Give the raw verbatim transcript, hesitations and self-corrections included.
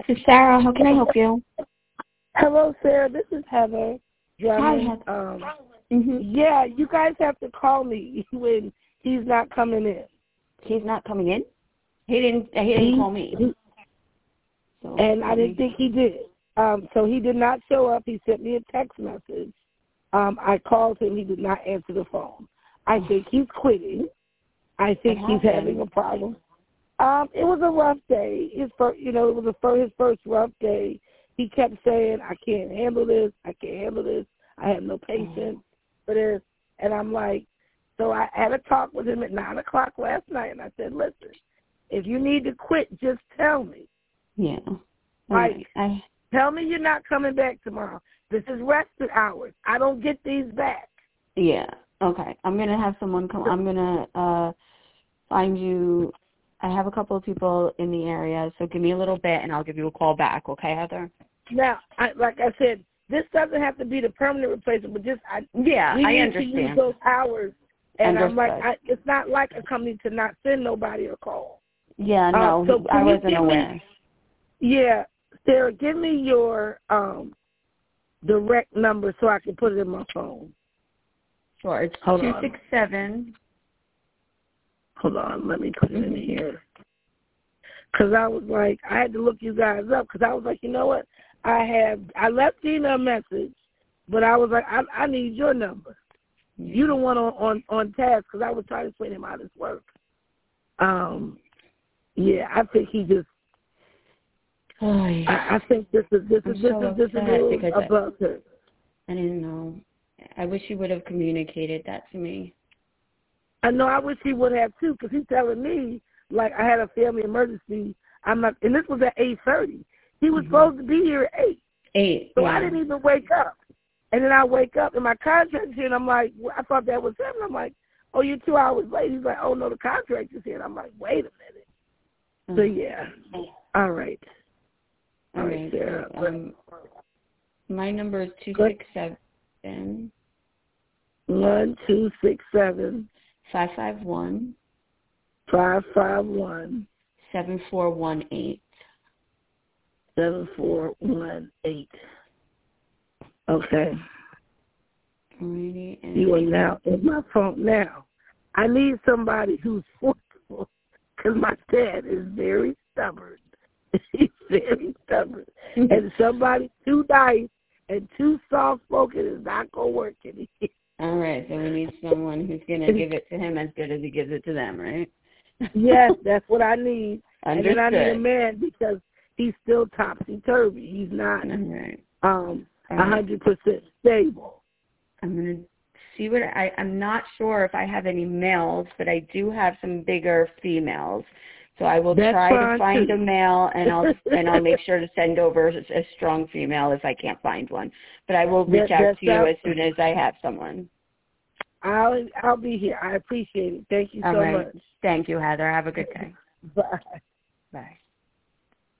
This is Sarah. How can I help you? Hello, Sarah. This is Heather Drummond. Hi, Heather. Um, mm-hmm. Yeah, you guys have to call me when he's not coming in. He's not coming in? He didn't He didn't he, call me. He, so, and I didn't me... think he did. Um, so he did not show up. He sent me a text message. Um, I called him. He did not answer the phone. I think he's quitting. I think he's having a problem. Um, it was a rough day. His first, you know, it was a first, his first rough day. He kept saying, "I can't handle this. I can't handle this. I have no patience for this." And I'm like, so I had a talk with him at nine o'clock last night, and I said, "Listen, if you need to quit, just tell me." Yeah. Like, right. I... tell me you're not coming back tomorrow. This is rested hours. I don't get these back. Yeah. Okay. I'm gonna have someone come. I'm gonna uh, find you. I have a couple of people in the area, so give me a little bit, and I'll give you a call back. Okay, Heather? Now, I, like I said, this doesn't have to be the permanent replacement, but just I yeah, we I need understand. to use those hours. And Understood. I'm like, I, it's not like a company to not send nobody a call. Yeah, no, um, so I wasn't aware. Me, yeah, Sarah, give me your um, direct number so I can put it in my phone. Sure, it's Hold two on. six seven. Hold on, let me put it in here. Because I was like, I had to look you guys up because I was like, you know what? I have, I left Gina a message, but I was like, I, I need your number. Mm-hmm. You the one on, on, on task because I was trying to explain him how this works. Um, yeah, I think he just, oh, yeah. I, I think this is, this I'm is, this so is, this is a little above her. I didn't know. I wish you would have communicated that to me. I know. I wish he would have too, because he's telling me like I had a family emergency. I'm not, and this was at eight thirty. He was mm-hmm. supposed to be here at eight. Eight. So yeah. I didn't even wake up. And then I wake up and my contract's here, and I'm like, well, I thought that was him. And I'm like, oh, you're two hours late. He's like, oh no, the contract is here. And I'm like, wait a minute. Mm-hmm. So yeah. All right. All, All right. Sarah. So, um, my number is two six seven. One two six seven. Five five one. Five five one. Seven four one eight. Seven four one eight. Okay. Alrighty. You are now in my phone now. I need somebody who's forceful because my dad is very stubborn. He's very stubborn. And somebody too nice and too soft-spoken is not going to work in here. All right, so we need someone who's going to give it to him as good as he gives it to them, right? Yes, that's what I need. Understood. And then I need a man because he's still topsy-turvy. He's not right. um, one hundred percent stable. I'm going to see what I, I'm not sure if I have any males, but I do have some bigger females. So I will That's try to find too. a male, and I'll and I'll make sure to send over a strong female if I can't find one. But I will reach that, out to you sounds, as soon as I have someone. I'll I'll be here. I appreciate it. Thank you All so right. much. Thank you, Heather. Have a good day. Bye. Bye.